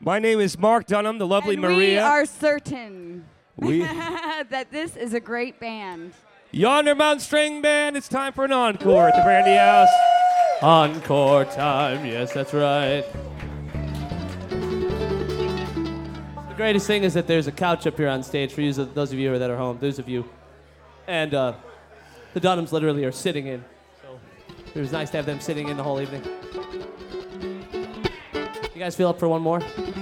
My name is Mark Dunham, the lovely And Maria. we are certain We- that this is a great band. Yonder Mountain String Band, it's time for an encore at the Brandy House. Encore time, yes, that's right. The greatest thing is that there's a couch up here on stage for you, those of you that are home, those of you. And the Dunhams literally are sitting in. So it was nice to have them sitting in the whole evening. You guys feel up for one more?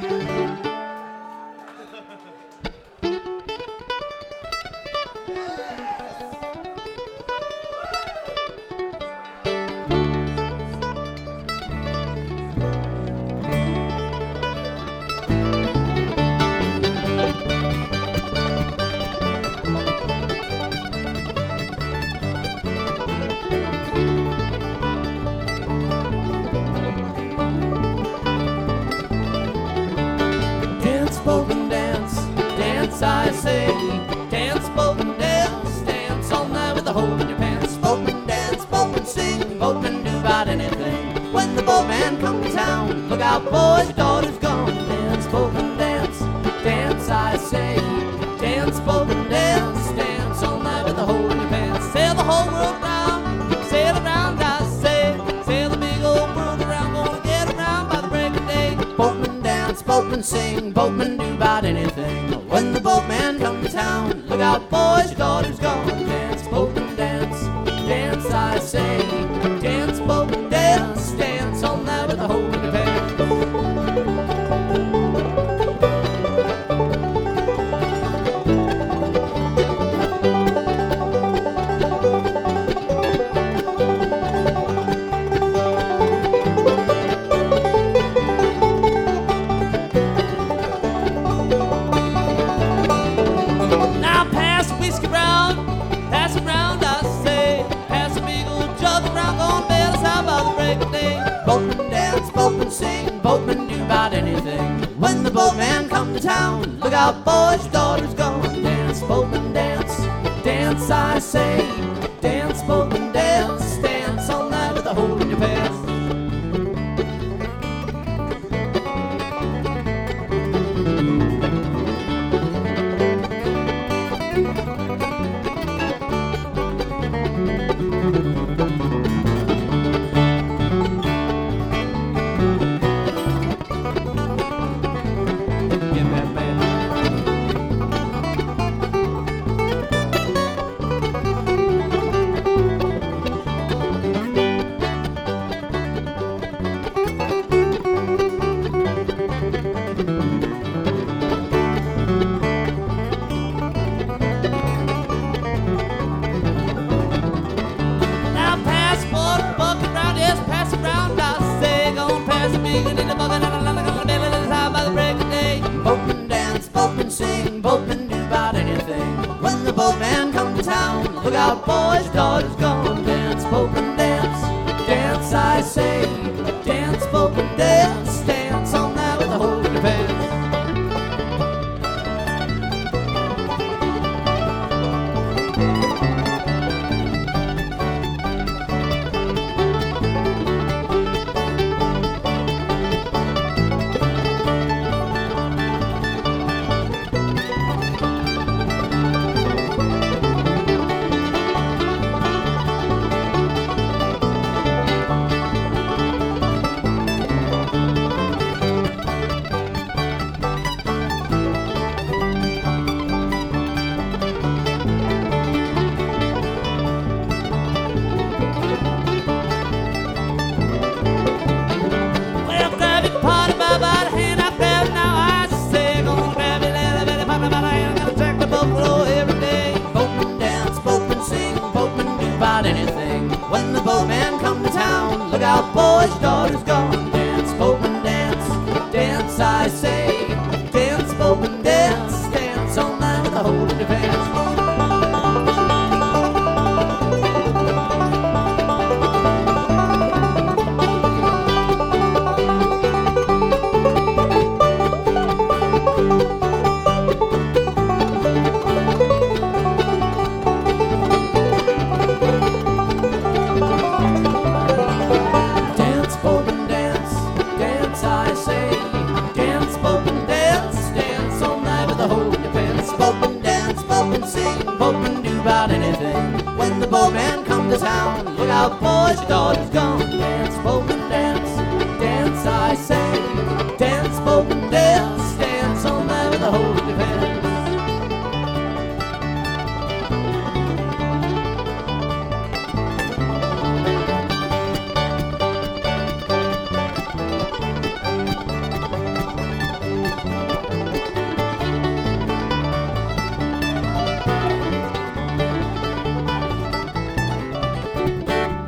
I say, dance, boatman, dance, dance all night with a hole in your pants. Boatman, dance, boatman, sing, boatman, do about anything. When the boatman comes to town, look out, boys, your daughter's gone. Dance, boatman, dance, dance, I say, dance, boatman, dance, dance all night with a hole in your pants. Sail the whole world round, sail around, I say, sail the big old world around, gonna get around by the break of day. Boatman, dance, boatman, sing, boatman, do about anything. When the boatman comes to town, look out, boys, your daughter's gone. Dance, boatman, dance, dance, I say. Dance, boatman, dance, dance all night with a hole in your pants. Boatman dance, boatman sing, boatman do about anything. When the boatman come to town, look out, boys, your daughter's gone. Dance, boatman dance, dance, I say. Dance, boatman dance, dance all night with a hole in your pants. Boatman dance, boatman sing, boatman do about anything. When the boatman come to town, look out, boys, your daughter's gone. Dance, boatman dance, dance, I say. Dance, boatman dance, dance all night with a hole in your pants. Anything. When the boatman come to town, look out, boys, your daughter's gone. Dance, boatman, dance, dance, I say. Dance, boatman, dance, dance all night with a hole in your pants. Dance, boatman, dance, dance, I say. Dance, boatman. out, boys, your daughter's gone. Dance, boatman, dance, dance, I say.